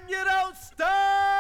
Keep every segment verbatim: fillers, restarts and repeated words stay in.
you don't stop.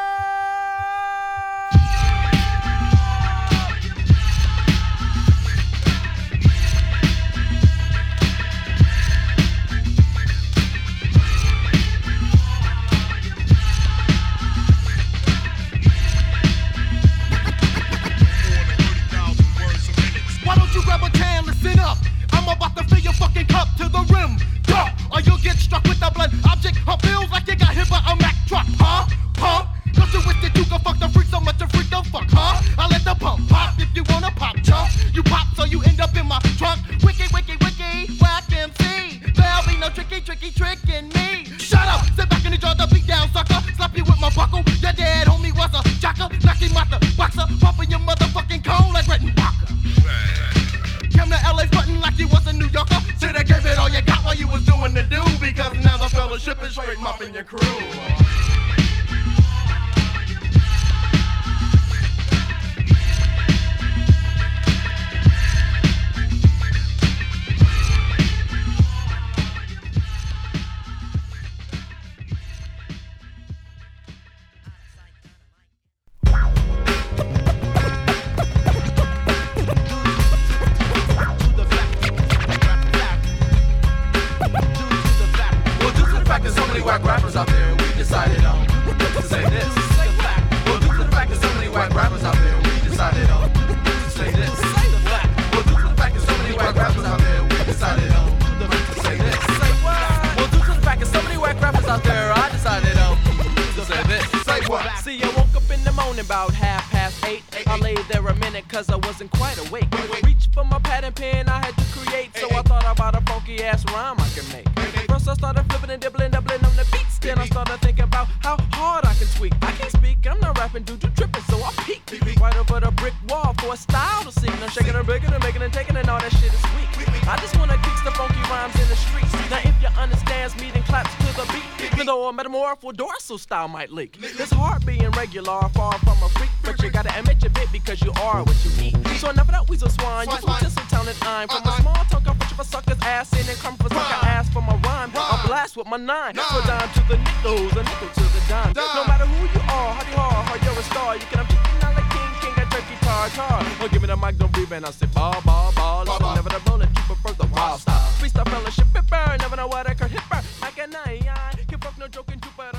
Why don't you grab a can, listen up? I'm about to fill your fucking cup to the rim. Duh, or you'll get struck with a blunt object. Or feels like you got hit by a Mack truck, huh? Huh? Don't you wish that you could fuck the freak so much a freak don't fuck, huh? I let the pump pop if you wanna pop, chump. You pop so you end up in my trunk. Wiki, wiki, wiki, whack M C. There'll be no tricky, tricky, trickin' me. Shut up, sit back and enjoy the beat down, sucker. Slap you with my buckle. Your dad homie was a jocker. Knock him out the boxer. Pumping your motherfucking cone like Rettenbacher. Come to L A frontin' like you was a New Yorker. Shoulda gave it all you got while you was doing the do. Because now the fellowship is straight mopping your crew. Whack rappers out there, we decided on to say this. Well, due to the fact that so many whack rappers out there, we decided on to say this. Well, due to the fact that so many whack rappers out there, we decided on to say this. Well, due to the fact that so many whack rappers out there, I decided on to say this. Say what? See, I woke up in the morning about half past eight. I lay there a minute cause I wasn't quite awake. Reached for my pad and pen I had to create, so I thought about a funky ass rhyme I could make. First I started flipping and dibbling, doubling on the beats. Then I started thinking about how hard I can tweak. I can't speak, I'm not rapping due to tripping, so I peek right over the brick wall for a style to see. And I'm shaking and breaking and making and taking and all that shit is weak. I just wanna kicks the funky rhymes in the streets. Now if you understands me, then claps to the beat. Even though a metamorpho dorsal style might leak. It's hard being regular, far from a freak, but you gotta admit your bit because you are what you eat. So enough of that weasel swine, you from Tinseltown and I'm from a small town, come for sucker's ass in and come for sucker ass for my rhyme. I'll blast with my nine, so dime to the nickels, a nickel to the dime. No matter who you are, how you are, how you're a star, you can have chicken out like king, king, got turkey, tar, tar. Or give me the mic, don't breathe, and I say ball, ball, ball. Listen, never the bullet, you prefer the wild style. Freestyle fellowship, hit burn, never know what I could hit burn. Like a nine, can fuck no joking, trooper.